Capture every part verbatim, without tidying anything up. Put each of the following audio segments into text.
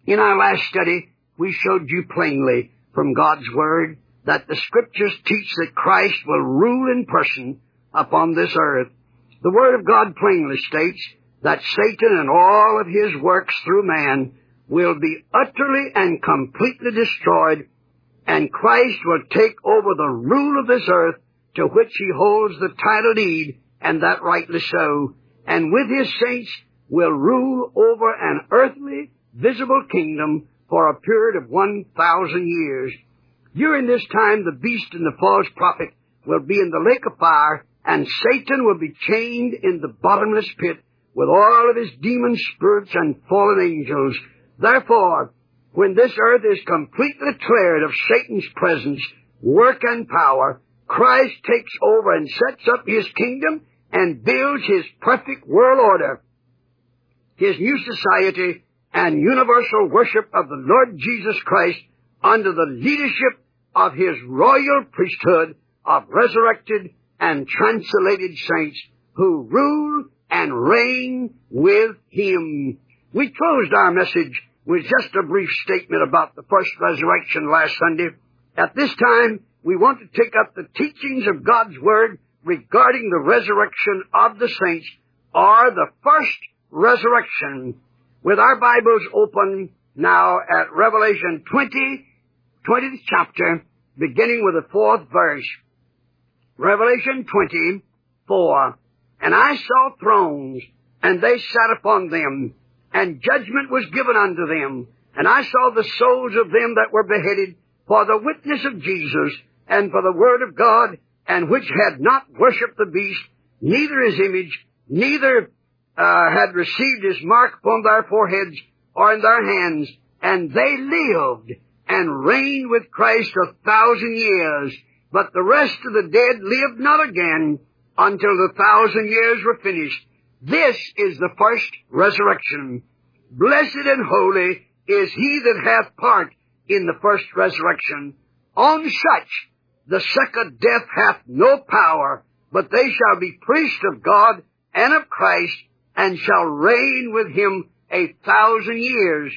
In our last study, we showed you plainly from God's Word that the Scriptures teach that Christ will rule in person upon this earth. The Word of God plainly states that Satan and all of his works through man will be utterly and completely destroyed, and Christ will take over the rule of this earth, to which he holds the title deed, and that rightly so, and with his saints will rule over an earthly, visible kingdom for a period of one thousand years. During this time, the beast and the false prophet will be in the lake of fire, and Satan will be chained in the bottomless pit with all of his demon spirits and fallen angels. Therefore, when this earth is completely cleared of Satan's presence, work, and power, Christ takes over and sets up his kingdom and builds his perfect world order, his new society, and universal worship of the Lord Jesus Christ under the leadership of his royal priesthood of resurrected and translated saints who rule and reign with him. We closed our message with just a brief statement about the first resurrection last Sunday. At this time, we want to take up the teachings of God's Word regarding the resurrection of the saints, or the first resurrection, with our Bibles open now at Revelation twenty, twentieth chapter, beginning with the fourth verse. Revelation twenty, four. And I saw thrones, and they sat upon them, and judgment was given unto them. And I saw the souls of them that were beheaded for the witness of Jesus, and for the word of God, and which had not worshipped the beast, neither his image, neither uh, had received his mark upon their foreheads or in their hands. And they lived and reigned with Christ a thousand years. But the rest of the dead lived not again until the thousand years were finished. This is the first resurrection. Blessed and holy is he that hath part in the first resurrection. On such the second death hath no power, but they shall be priests of God and of Christ, and shall reign with him a thousand years.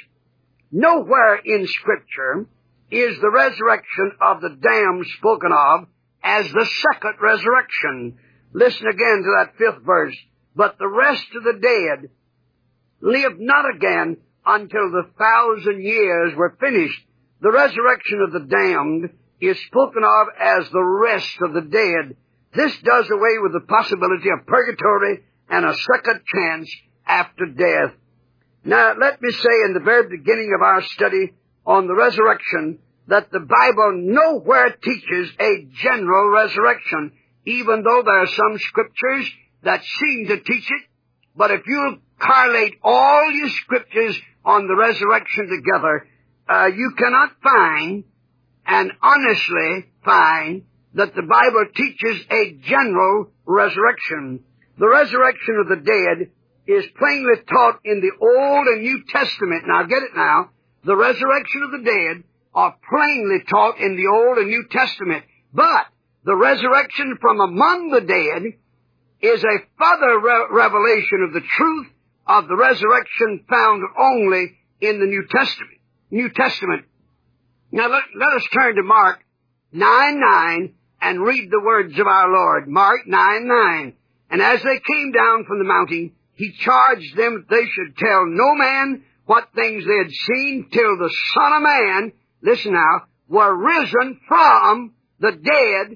Nowhere in Scripture is the resurrection of the damned spoken of as the second resurrection. Listen again to that fifth verse. But the rest of the dead lived not again until the thousand years were finished. The resurrection of the damned is spoken of as the rest of the dead. This does away with the possibility of purgatory and a second chance after death. Now, let me say in the very beginning of our study on the resurrection that the Bible nowhere teaches a general resurrection, even though there are some scriptures that seem to teach it. But if you correlate all your scriptures on the resurrection together, uh, you cannot find, and honestly find, that the Bible teaches a general resurrection. The resurrection of the dead is plainly taught in the Old and New Testament. Now get it now. The resurrection of the dead are plainly taught in the Old and New Testament. But the resurrection from among the dead is a further re- revelation of the truth of the resurrection found only in the New Testament. New Testament. Now let, let us turn to Mark nine nine and read the words of our Lord. Mark nine nine. And as they came down from the mountain, he charged them that they should tell no man what things they had seen till the Son of Man, listen now, were risen from the dead,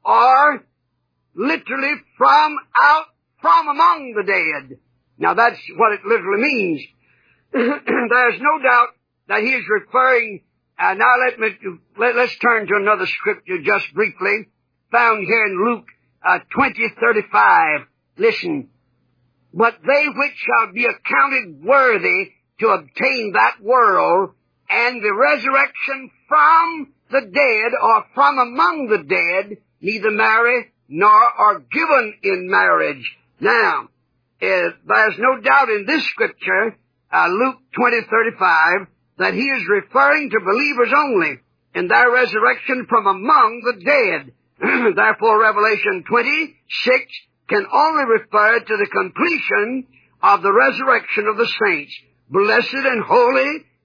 or literally from out, from among the dead. Now that's what it literally means. There's no doubt that he is referring, uh, now let me, let, let's turn to another scripture just briefly, found here in Luke uh, twenty thirty-five. Listen. But they which shall be accounted worthy to obtain that world and the resurrection from the dead, or from among the dead, neither marry nor are given in marriage. Now, uh, there's no doubt in this scripture, uh, Luke twenty thirty-five, that he is referring to believers only in their resurrection from among the dead. Therefore, Revelation twenty-six can only refer to the completion of the resurrection of the saints. Blessed and holy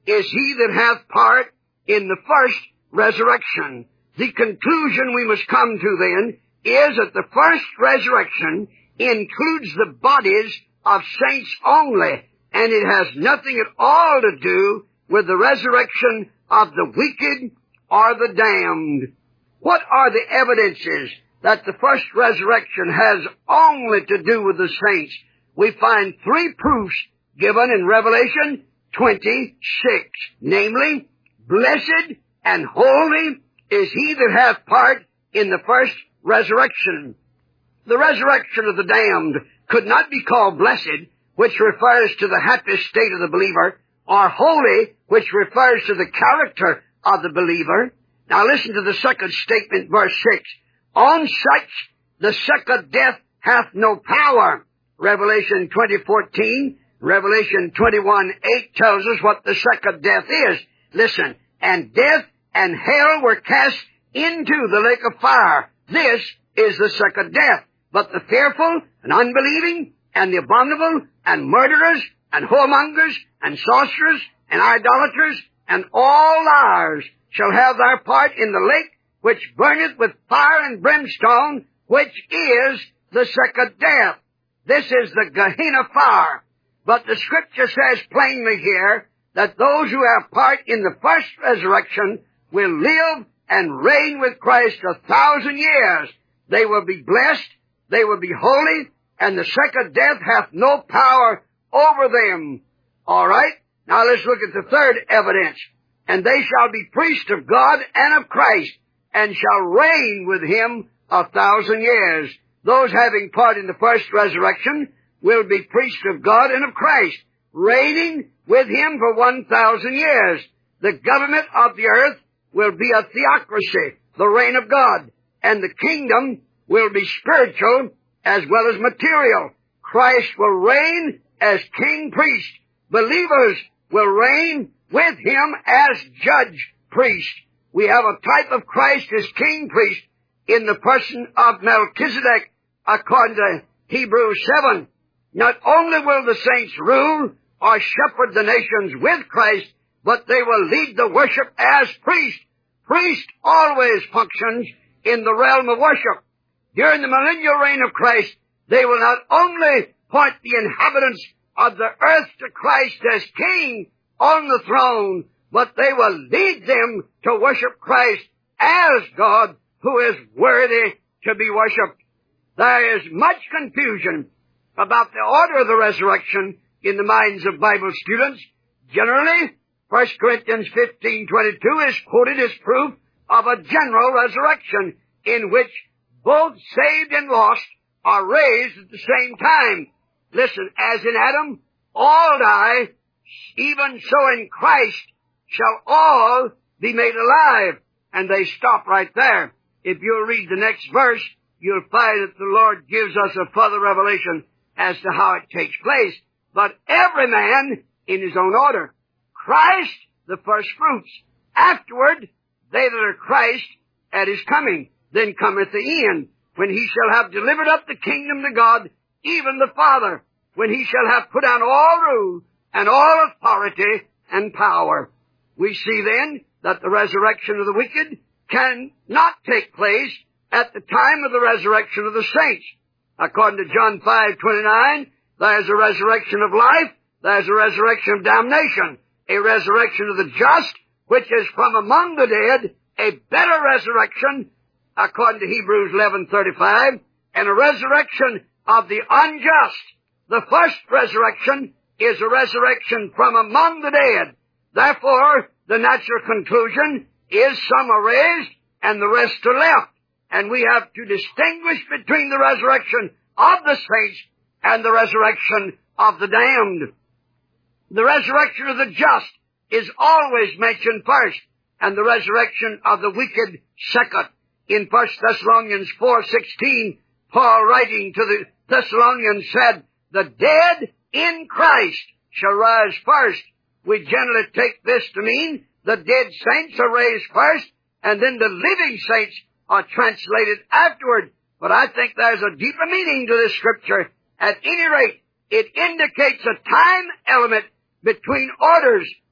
is he that hath part in the first resurrection. The conclusion we must come to then is that the first resurrection includes the bodies of saints only, and it has nothing at all to do with the resurrection of the wicked or the damned. What are the evidences that the first resurrection has only to do with the saints? We find three proofs given in Revelation twenty-six, namely, blessed and holy is he that hath part in the first resurrection. The resurrection of the damned could not be called blessed, which refers to the happy state of the believer, or holy, which refers to the character of the believer. Now listen to the second statement, verse six. On such the second death hath no power. Revelation twenty fourteen, Revelation twenty-one eight tells us what the second death is. Listen, and death and hell were cast into the lake of fire. This is the second death. But the fearful and unbelieving and the abominable and murderers and whoremongers and sorcerers and idolaters and all liars shall have their part in the lake which burneth with fire and brimstone, which is the second death. This is the Gehenna fire. But the Scripture says plainly here that those who have part in the first resurrection will live and reign with Christ a thousand years. They will be blessed, they will be holy, and the second death hath no power over them. All right? Now let's look at the third evidence. And they shall be priests of God and of Christ, and shall reign with him a thousand years. Those having part in the first resurrection will be priests of God and of Christ, reigning with him for one thousand years. The government of the earth will be a theocracy, the reign of God, and the kingdom will be spiritual as well as material. Christ will reign as king priest. Believers will reign with him as judge priest. We have a type of Christ as king priest in the person of Melchizedek, according to Hebrews seven. Not only will the saints rule or shepherd the nations with Christ, but they will lead the worship as priest. Priest always functions in the realm of worship. During the millennial reign of Christ, they will not only point the inhabitants of the earth to Christ as king on the throne, but they will lead them to worship Christ as God, who is worthy to be worshipped. There is much confusion about the order of the resurrection in the minds of Bible students. Generally, First Corinthians fifteen twenty-two is quoted as proof of a general resurrection in which both saved and lost are raised at the same time. Listen, as in Adam all die, even so in Christ shall all be made alive. And they stop right there. If you'll read the next verse, you'll find that the Lord gives us a further revelation as to how it takes place. But every man in his own order. Christ, the first fruits. Afterward, they that are Christ at his coming. Then cometh the end, when he shall have delivered up the kingdom to God, even the Father, when he shall have put down all rule and all authority and power. We see then that the resurrection of the wicked cannot take place at the time of the resurrection of the saints. According to John five twenty-nine, there's a resurrection of life, there's a resurrection of damnation, a resurrection of the just, which is from among the dead, a better resurrection, according to Hebrews eleven thirty-five, and a resurrection of the unjust. The first resurrection is a resurrection from among the dead. Therefore, the natural conclusion is some are raised and the rest are left. And we have to distinguish between the resurrection of the saints and the resurrection of the damned. The resurrection of the just is always mentioned first, and the resurrection of the wicked second. In First Thessalonians four sixteen, Paul writing to the Thessalonians said, the dead in Christ shall rise first. We generally take this to mean the dead saints are raised first, and then the living saints are translated afterward. But I think there's a deeper meaning to this scripture. At any rate, it indicates a time element between orders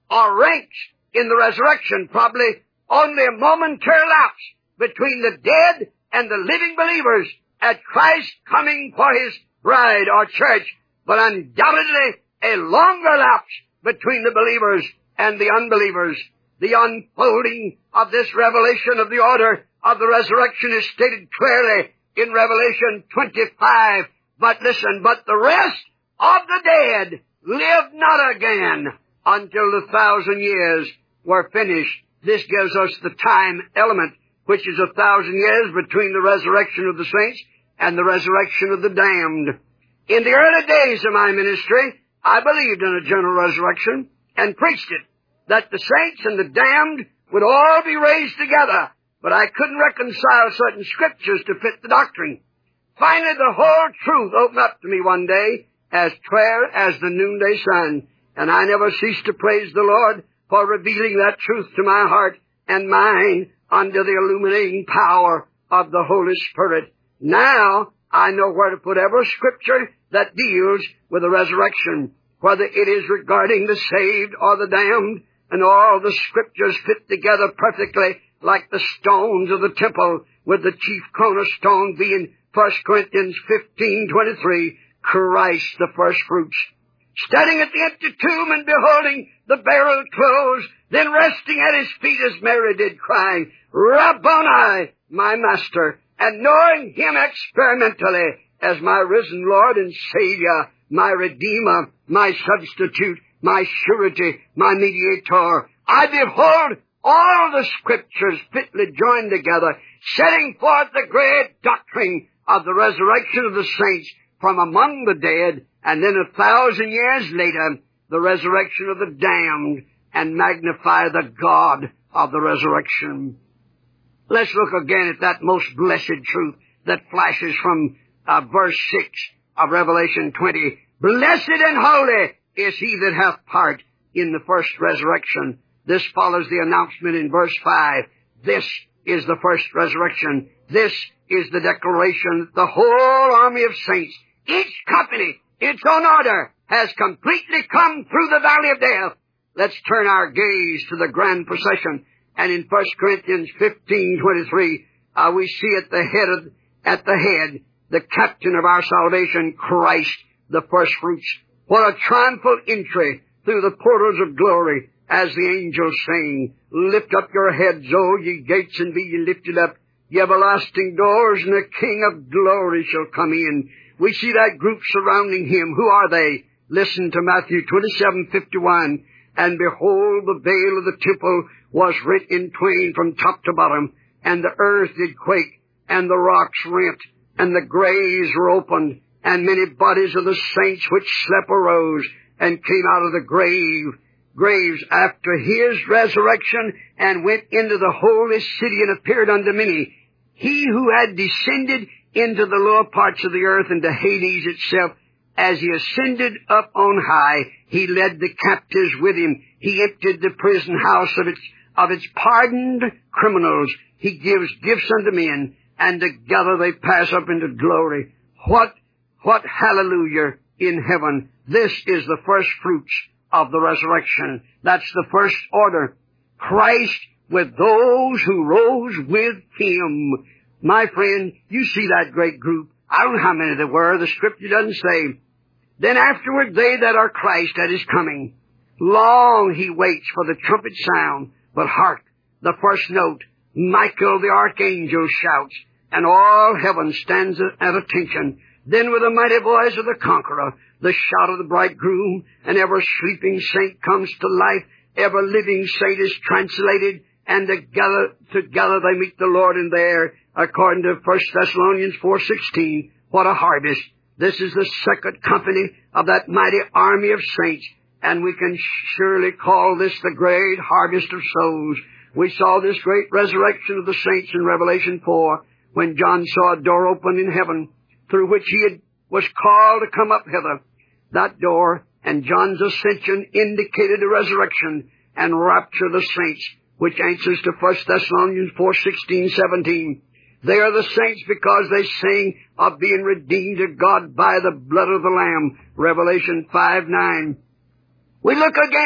or ranks in the resurrection. Probably only a momentary lapse between the dead and the living believers at Christ coming for His bride or church, but undoubtedly a longer lapse between the believers and the unbelievers. The unfolding of this revelation of the order of the resurrection is stated clearly in Revelation twenty-five. But listen, but the rest of the dead lived not again until the thousand years were finished. This gives us the time element, which is a thousand years between the resurrection of the saints and the resurrection of the damned. In the early days of my ministry, I believed in a general resurrection and preached it, that the saints and the damned would all be raised together, but I couldn't reconcile certain scriptures to fit the doctrine. Finally, the whole truth opened up to me one day, as clear as the noonday sun, and I never ceased to praise the Lord for revealing that truth to my heart and mind under the illuminating power of the Holy Spirit. Now, I know where to put every scripture that deals with the resurrection, whether it is regarding the saved or the damned, and all the scriptures fit together perfectly like the stones of the temple, with the chief cornerstone being First Corinthians fifteen twenty-three, Christ the first fruits. Standing at the empty tomb and beholding the burial closed, then resting at His feet as Mary did, crying, Rabboni, my Master, and knowing Him experimentally as my risen Lord and Savior, my Redeemer, my Substitute, my Surety, my Mediator, I behold all the Scriptures fitly joined together, setting forth the great doctrine of the resurrection of the saints from among the dead, and then a thousand years later, the resurrection of the damned, and magnify the God of the resurrection. Let's look again at that most blessed truth that flashes from uh, verse six of Revelation twenty. Blessed and holy is he that hath part in the first resurrection. This follows the announcement in verse five. This is the first resurrection. This is the declaration that the whole army of saints, each company, its own order, has completely come through the valley of death. Let's turn our gaze to the grand procession. And in First Corinthians fifteen twenty-three, uh, we see at the head of, at the head, the captain of our salvation, Christ, the first fruits. What a triumphal entry through the portals of glory, as the angels sing, Lift up your heads, O ye gates, and be ye lifted up, ye everlasting doors, and the King of glory shall come in. We see that group surrounding Him. Who are they? Listen to Matthew twenty-seven fifty-one. And behold, the veil of the temple was rent in twain from top to bottom, and the earth did quake, and the rocks rent, and the graves were opened, and many bodies of the saints which slept arose, and came out of the grave, graves after His resurrection, and went into the holy city, and appeared unto many. He who had descended into the lower parts of the earth, into Hades itself, as He ascended up on high, He led the captives with Him. He emptied the prison house of its, of its pardoned criminals. He gives gifts unto men, and together they pass up into glory. What, what hallelujah in heaven. This is the first fruits of the resurrection. That's the first order. Christ with those who rose with Him. My friend, you see that great group. I don't know how many there were. The Scripture doesn't say. Then afterward they that are Christ at His coming. Long He waits for the trumpet sound. But hark, the first note, Michael the archangel shouts, and all heaven stands at attention. Then with the mighty voice of the conqueror, the shout of the bridegroom, and every sleeping saint comes to life. Every living saint is translated, and together, together they meet the Lord in there, according to First Thessalonians four sixteen. What a harvest! This is the second company of that mighty army of saints, and we can surely call this the great harvest of souls. We saw this great resurrection of the saints in Revelation four, when John saw a door open in heaven, through which he had, was called to come up hither. That door and John's ascension indicated the resurrection and rapture of the saints, which answers to First Thessalonians four sixteen seventeen. They are the saints because they sing of being redeemed to God by the blood of the Lamb. Revelation five nine. We look again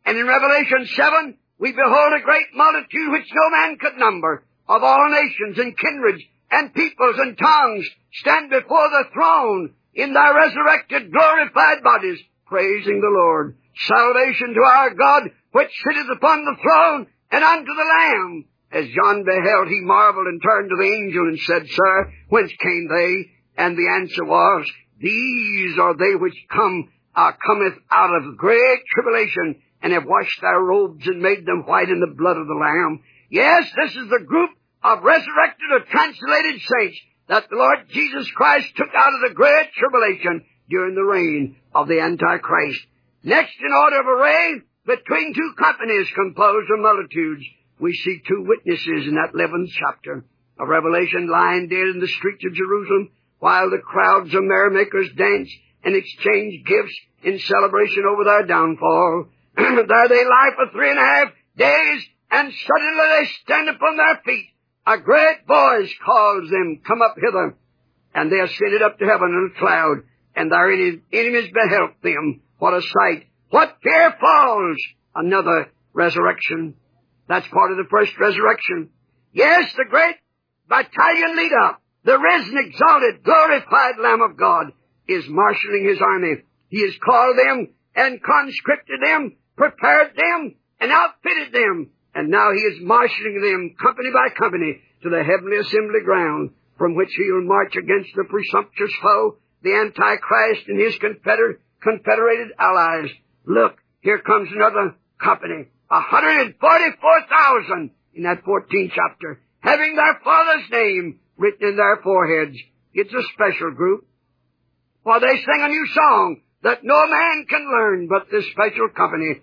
And in Revelation seven, we behold a great multitude which no man could number, of all nations and kindreds and peoples and tongues, stand before the throne in their resurrected, glorified bodies, praising the Lord. Salvation to our God, which sitteth upon the throne, and unto the Lamb. As John beheld, he marveled and turned to the angel and said, Sir, whence came they? And the answer was, These are they which come, uh, cometh out of great tribulation, and have washed their robes and made them white in the blood of the Lamb. Yes, this is the group of resurrected or translated saints that the Lord Jesus Christ took out of the great tribulation during the reign of the Antichrist. Next in order of array, between two companies composed of multitudes, we see two witnesses in that eleventh chapter of Revelation lying dead in the streets of Jerusalem, while the crowds of merrymakers dance and exchange gifts in celebration over their downfall. There they lie for three and a half days, and suddenly they stand upon their feet. A great voice calls them, Come up hither. And they ascended up to heaven in a cloud, and their enemies beheld them. What a sight! What fear falls! Another resurrection. That's part of the first resurrection. Yes, the great battalion leader, the risen, exalted, glorified Lamb of God, is marshaling his army. He has called them and conscripted them, prepared them, and outfitted them. And now he is marshaling them, company by company, to the heavenly assembly ground, from which he will march against the presumptuous foe, the Antichrist and his confederate, confederated allies. Look, here comes another company, one hundred forty-four thousand in that fourteenth chapter, having their Father's name written in their foreheads. It's a special group, for they sing a new song that no man can learn but this special company,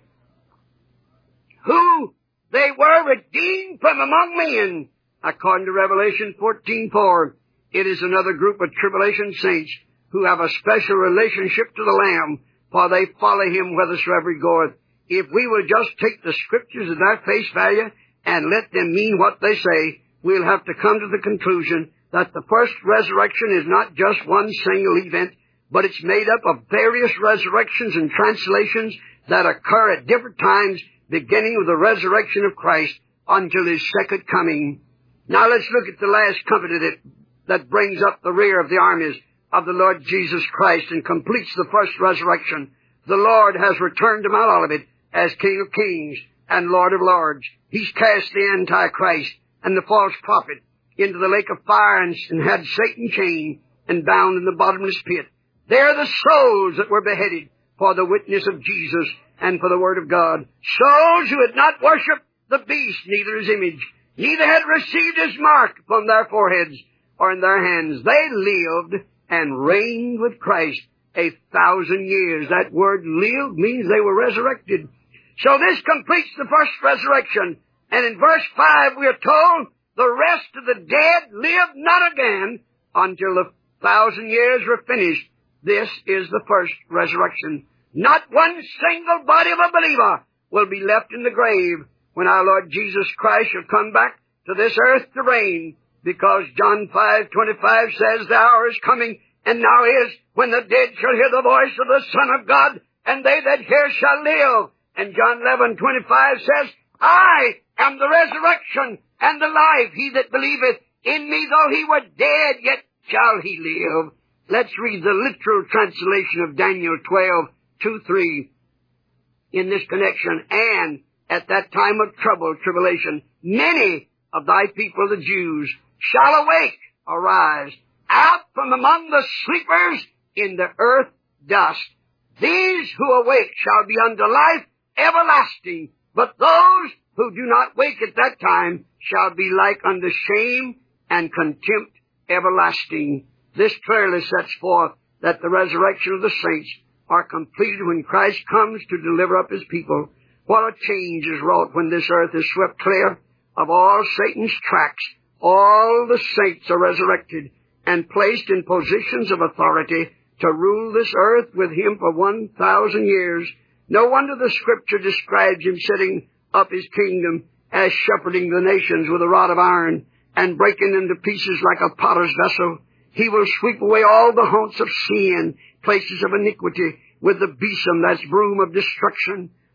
who they were redeemed from among men, according to Revelation fourteen four. It is another group of tribulation saints who have a special relationship to the Lamb, for they follow him whithersoever he goeth. If we will just take the Scriptures at their face value and let them mean what they say, we'll have to come to the conclusion that the first resurrection is not just one single event, but it's made up of various resurrections and translations that occur at different times, beginning with the resurrection of Christ until his second coming. Now let's look at the last company that, that brings up the rear of the armies of the Lord Jesus Christ and completes the first resurrection. The Lord has returned to Mount Olivet as King of Kings and Lord of Lords. He's cast the Antichrist and the false prophet into the lake of fire and, and had Satan chained and bound in the bottomless pit. They are the souls that were beheaded for the witness of Jesus and for the Word of God. Souls who had not worshipped the beast, neither his image, neither had received his mark upon their foreheads or in their hands. They lived and reigned with Christ a thousand years. That word lived means they were resurrected. So this completes the first resurrection. And in verse five we are told, the rest of the dead lived not again until the thousand years were finished. This is the first resurrection. Not one single body of a believer will be left in the grave when our Lord Jesus Christ shall come back to this earth to reign, because John five twenty-five says, The hour is coming, and now is, when the dead shall hear the voice of the Son of God, and they that hear shall live. And John eleven twenty-five says, I am the resurrection and the life. He that believeth in me, though he were dead, yet shall he live. Let's read the literal translation of Daniel twelve two three in this connection. And at that time of trouble, tribulation, many of thy people, the Jews, shall awake, arise, out from among the sleepers in the earth dust. These who awake shall be unto life everlasting, but those who do not wake at that time shall be like unto shame and contempt everlasting. This clearly sets forth that the resurrection of the saints are completed when Christ comes to deliver up his people. What a change is wrought when this earth is swept clear of all Satan's tracks. All the saints are resurrected and placed in positions of authority to rule this earth with him for one thousand years. No wonder the Scripture describes him setting up his kingdom as shepherding the nations with a rod of iron and breaking them to pieces like a potter's vessel. He will sweep away all the haunts of sin, places of iniquity, with the besom, that's broom of destruction.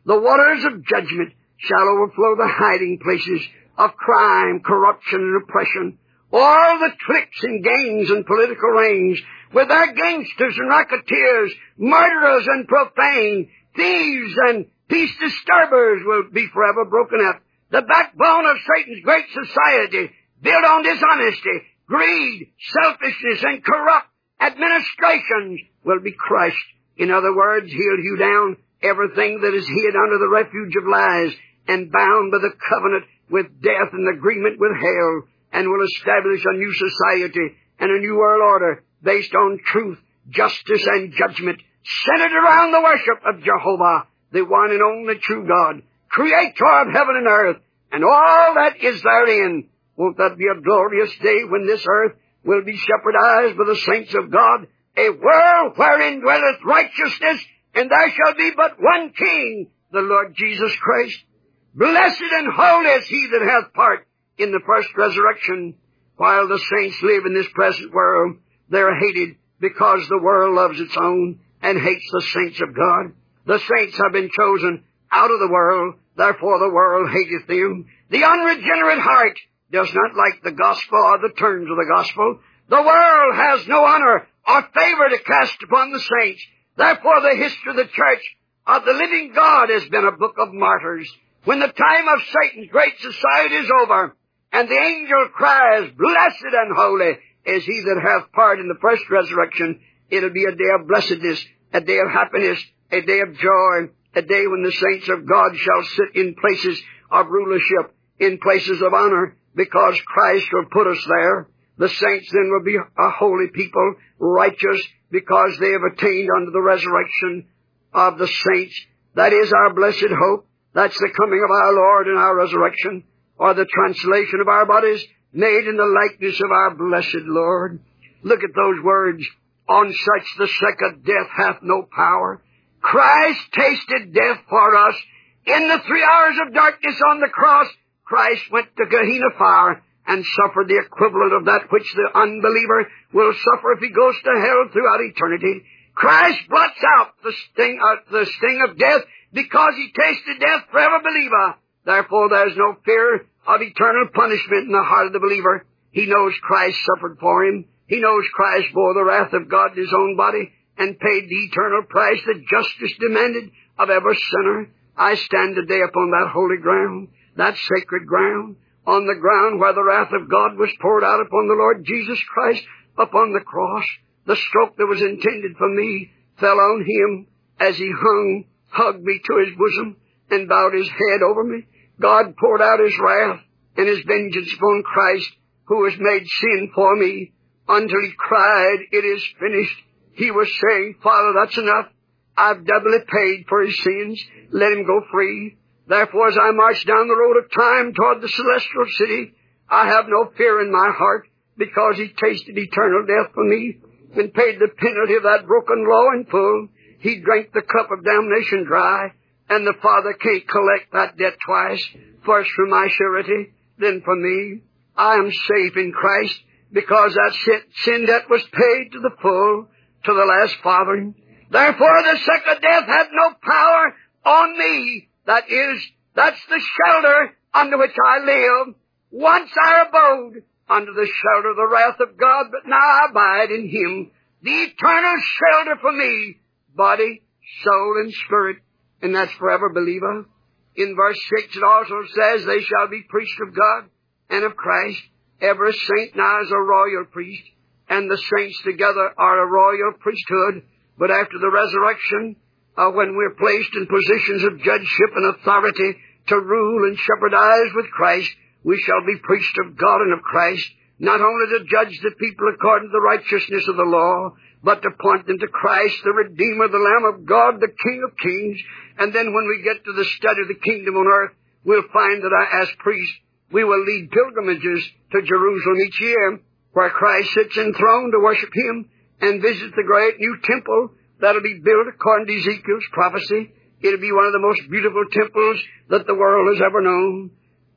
The waters of judgment shall overflow the hiding places of crime, corruption, and oppression. All the tricks and games and political reigns, with their gangsters and racketeers, murderers and profane, thieves and peace disturbers will be forever broken up. The backbone of Satan's great society, built on dishonesty, greed, selfishness, and corrupt administrations, will be crushed. In other words, he'll hew down everything that is hid under the refuge of lies and bound by the covenant with death and agreement with hell, and will establish a new society and a new world order based on truth, justice, and judgment, centered around the worship of Jehovah, the one and only true God, creator of heaven and earth, and all that is therein. Won't that be a glorious day when this earth will be shepherdized by the saints of God, a world wherein dwelleth righteousness, and there shall be but one King, the Lord Jesus Christ. Blessed and holy is he that hath part in the first resurrection. While the saints live in this present world, they are hated because the world loves its own and hates the saints of God. The saints have been chosen out of the world, therefore the world hateth them. The unregenerate heart does not like the gospel or the terms of the gospel. The world has no honor or favor to cast upon the saints. Therefore the history of the church of the living God has been a book of martyrs. When the time of Satan's great society is over, and the angel cries, blessed and holy is he that hath part in the first resurrection, it'll be a day of blessedness, a day of happiness, a day of joy, a day when the saints of God shall sit in places of rulership, in places of honor, because Christ will put us there. The saints then will be a holy people, righteous, because they have attained unto the resurrection of the saints. That is our blessed hope. That's the coming of our Lord and our resurrection, or the translation of our bodies made in the likeness of our blessed Lord. Look at those words. On such the second death hath no power. Christ tasted death for us. In the three hours of darkness on the cross, Christ went to Gehenna fire and suffered the equivalent of that which the unbeliever will suffer if he goes to hell throughout eternity. Christ blots out the sting, uh, the sting of death because he tasted death for every believer. Therefore there's no fear of eternal punishment in the heart of the believer. He knows Christ suffered for him. He knows Christ bore the wrath of God in his own body and paid the eternal price that justice demanded of every sinner. I stand today upon that holy ground, that sacred ground, on the ground where the wrath of God was poured out upon the Lord Jesus Christ upon the cross. The stroke that was intended for me fell on him as he hung, hugged me to his bosom, and bowed his head over me. God poured out his wrath and his vengeance upon Christ, who was made sin for me, until he cried, it is finished. He was saying, Father, that's enough. I've doubly paid for his sins. Let him go free. Therefore, as I march down the road of time toward the celestial city, I have no fear in my heart, because he tasted eternal death for me and paid the penalty of that broken law in full. He drank the cup of damnation dry, and the Father can't collect that debt twice, first for my surety, then for me. I am safe in Christ, because that sin debt was paid to the full, to the last farthing. Therefore the second death had no power on me. That is, that's the shelter under which I live. Once I abode under the shelter of the wrath of God, but now I abide in him. The eternal shelter for me, body, soul, and spirit. And that's forever, believer. In verse six it also says, they shall be priests of God and of Christ. Every saint now is a royal priest, and the saints together are a royal priesthood. But after the resurrection, uh, when we're placed in positions of judgeship and authority to rule and shepherdize with Christ, we shall be priests of God and of Christ, not only to judge the people according to the righteousness of the law, but to point them to Christ, the Redeemer, the Lamb of God, the King of kings. And then when we get to the study of the kingdom on earth, we'll find that as priests, we will lead pilgrimages to Jerusalem each year, where Christ sits enthroned to worship him, and visit the great new temple that'll be built according to Ezekiel's prophecy. It'll be one of the most beautiful temples that the world has ever known.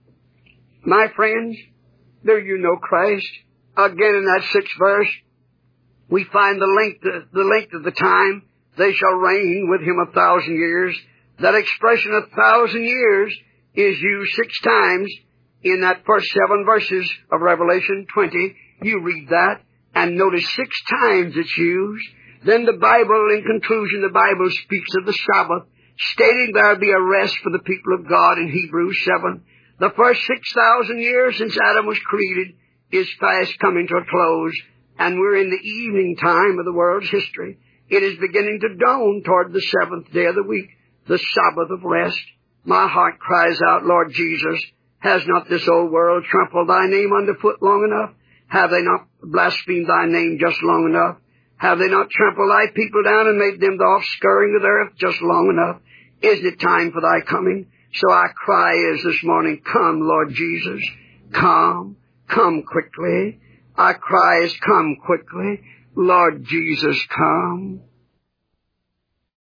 My friends, do you know Christ? Again in that sixth verse, we find the length, the length of the time. They shall reign with him a thousand years. That expression, a thousand years, is used six times in that first seven verses of Revelation twenty. You read that and notice six times it's used. Then the Bible, in conclusion, the Bible speaks of the Sabbath, stating there'll be a rest for the people of God in Hebrews seven. The first six thousand years since Adam was created is fast coming to a close, and we're in the evening time of the world's history. It is beginning to dawn toward the seventh day of the week, the Sabbath of rest. My heart cries out, Lord Jesus, has not this old world trampled thy name underfoot long enough? Have they not blasphemed thy name just long enough? Have they not trampled thy people down and made them the offscouring of the earth just long enough? Isn't it time for thy coming? So our cry is this morning, come, Lord Jesus, come, come quickly. Our cry is, come quickly, Lord Jesus, come.